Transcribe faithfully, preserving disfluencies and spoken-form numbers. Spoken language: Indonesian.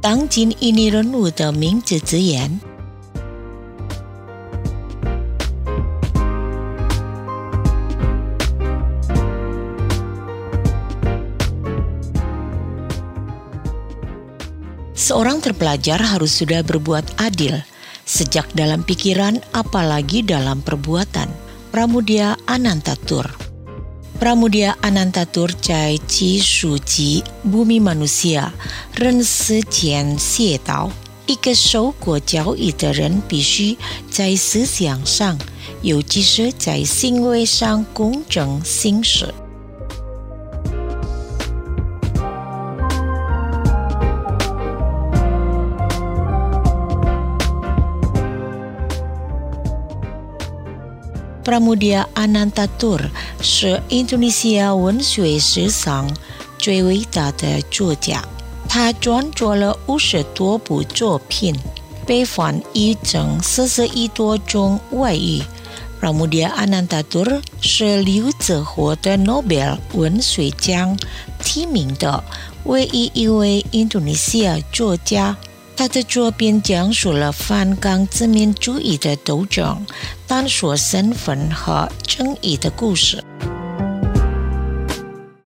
当今印尼人物的名字之言。Seorang terpelajar harus sudah berbuat adil, sejak dalam pikiran apalagi dalam perbuatan. Pramudia Anantatur. Pramudia Anantatur 在其书籍《Bumi Manusia》认识间写道，一个受过教育的人必须在思想上，尤其是在行为上公正行事。Pramudia Anantatur 是印度尼西亚文学史上最伟大的作家，他创作了五十多部作品，被翻译成四十一多种外语。Pramudia Anantatur 是刘泽获得诺贝尔文学奖提名的唯一一位印度尼西亚作家。他的作品讲述了反抗殖民主义的斗争、探索身份和正义的故事。